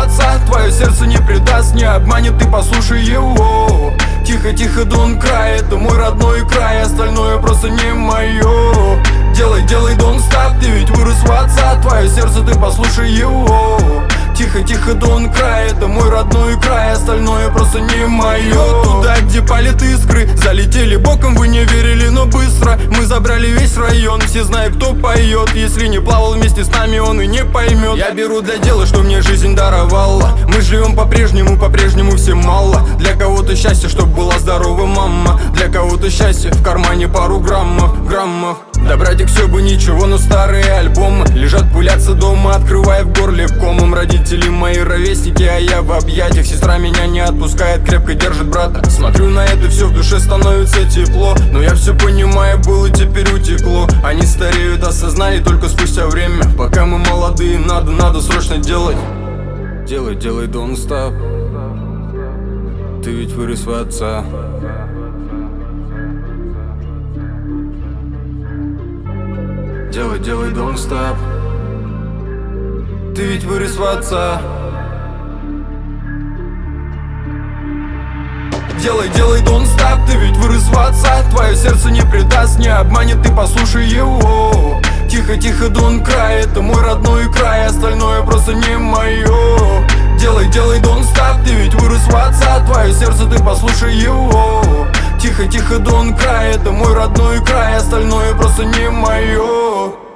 в отца. Твое сердце не предаст, не обманет, ты послушай его. Тихо-тихо, Don't Cry, это мой родной край, остальное просто не мое. Делай, делай, don't stop, ты ведь вырос в отца. Твое сердце, ты послушай его. Тихо-тихо, Don't Cry, это мой родной край, остальное просто не мое. Туда, где палят искры, залетели боком, вы не верили, но быстро мы забрали весь район. Все знают, кто поет, если не плавал вместе с нами, он и не поймет. Я беру для дела, что мне жизнь даровала. Мы живем по-прежнему всем мало. Для кого-то счастье, чтоб была здорова мама. Для кого-то счастье, в кармане пару граммов. Да, братик, все бы ничего, но старые альбомы лежат, пылятся дома, открывая в горле комом. Родители мои ровесники, а я в объятиях. Сестра меня не отпускает, крепко держит брата. Смотрю на это все, в душе становится тепло. Но я все понимаю, было, теперь утекло. Они стареют, осознали только спустя время. Пока мы молодые, надо срочно делать. Делай, делай, don't stop. Ты ведь вырос в отца. Делай, делай, don't stop. Ты ведь вырос в отца. Делай, делай, don't stop. Ты ведь вырос в отца. Твое сердце не предаст, не обманет, ты послушай его. Тихо-тихо, Don't Cry, это мой родной край, остальное просто не мое. Делай, делай, don't stop. Ты ведь вырос в отца. Твое сердце, ты послушай его. Тихо-тихо, Don't Cry, это мой родной край, остальное просто не мое.